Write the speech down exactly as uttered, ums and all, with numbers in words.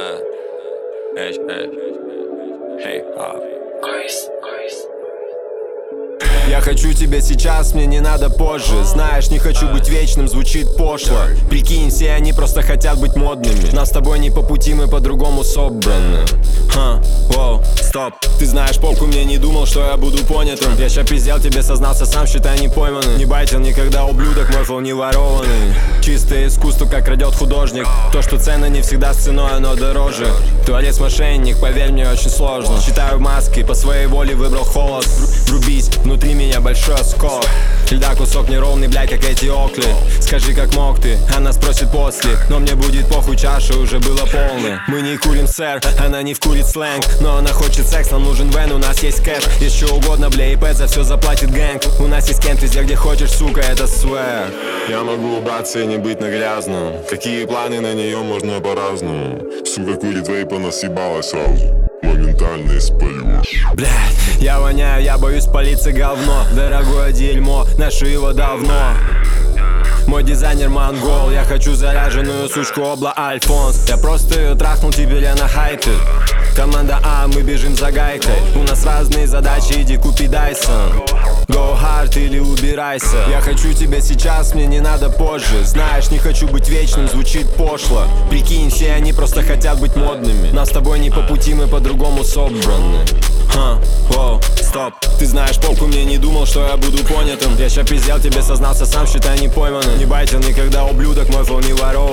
Эй, эй, эй, а. Я хочу тебя сейчас, мне не надо позже. Знаешь, не хочу быть вечным, звучит пошло. Прикинь, все они просто хотят быть модными. Нам с тобой не по пути, мы по-другому собраны. Ха, воу, стоп. Ты знаешь, попку мне не думал, что я буду понятым. Я ща пиздел, тебе сознался сам, считай не пойманный. Не байтил никогда, ублюдок, мой флоу не ворованный. Чистое искусство, как крадет художник. То, что ценно не всегда с ценой, оно дороже. Творец мошенник, поверь мне, очень сложно. Считаю маски, по своей воле выбрал холод. Врубись, внутри меня большой осколок. Льда кусок неровный, блядь, как эти окли. Скажи, как мог ты, она спросит после. Но мне будет похуй, чаша уже была полная. Мы не курим, сэр, она не вкурит сленг. Но она хочет секс, нам нужен вен, у нас есть кэш. Есть что угодно, бля, и пэт, за все заплатит гэнг. У нас есть кент везде, где хочешь, сука, это свэр. Я могу убраться и не быть на грязном. Какие планы на нее можно по-разному. Сука курит вейп, она съебалась сразу. Моментально испалю. Блядь, я воняю, я боюсь палиться говно. Дорогое дерьмо, ношу его давно. Мой дизайнер монгол, я хочу заряженную сучку обла Альфонс. Я просто ее трахнул, теперь я на хайпе. Команда А, мы бежим за гайкой. У нас разные задачи, иди купи Дайсон. Go hard или убирайся. Я хочу тебя сейчас, мне не надо позже. Знаешь, не хочу быть вечным, звучит пошло. Прикинь, все они просто хотят быть модными. Нас с тобой не по пути, мы по-другому собраны. Ха, воу, стоп. Ты знаешь, попку мне не думал, что я буду понятым. Я ща пиздел, тебе сознался сам, считай не пойманным. Не байтил никогда, ублюдок, мой флоу не ворованный.